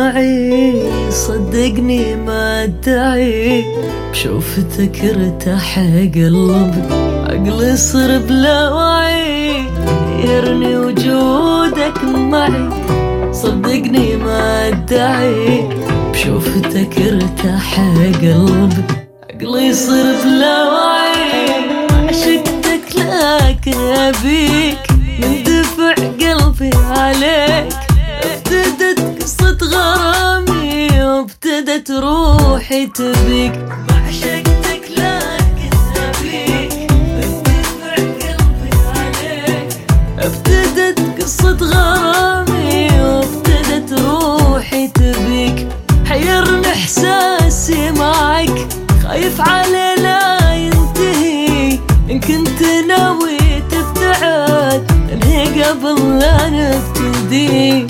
معي، صدقني ما ادعي، بشوفتك ارتاح قلبي، عقلي صار بلا وعي، يرني وجودك معي، صدقني ما ادعي، بشوفتك ارتاح قلبي، عقلي صار بلا وعي، عشقتك لكن ابيك، من دفع قلبي عليك، ابتدت قصة غرامي وابتدت روحي تبيك، عشقتك لكن ابيك، من دفع قلبي عليك، ابتدت قصة غرامي وابتدت روحي تبيك، حيرني احساسي معك، خايف علي لا ينتهي، ان كنت ناوي تبتعد انهي قبل لا نبتدي.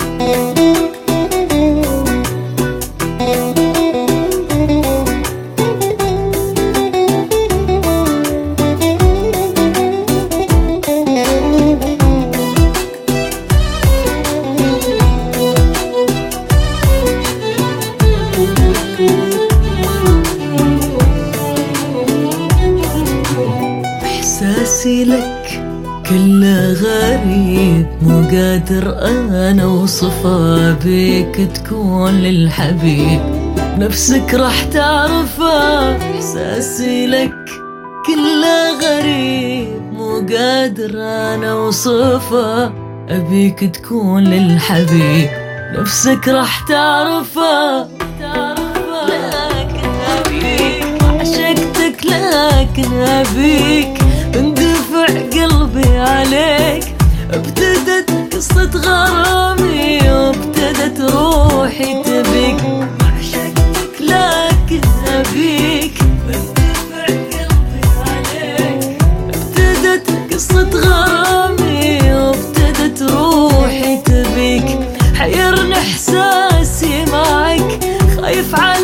إحساسي لك كله غريب، مو قادر أنا أوصفه، بيك تكون للحبيب، نفسك راح تعرفه. إحساسي لك كله غريب، مو قادر أنا أوصفه، أبيك تكون للحبيب، نفسك راح تعرفه. لكن أبيك، عشقتك لكن أبيك، اندفع قلبي عليك، ابتدت قصة غرامي وابتدت روحي تبيك، عشقتك لكن أبيك، اندفع قلبي عليك، ابتدت قصة غرامي وابتدت روحي تبيك، حيرني احساسي معك، خايف عليك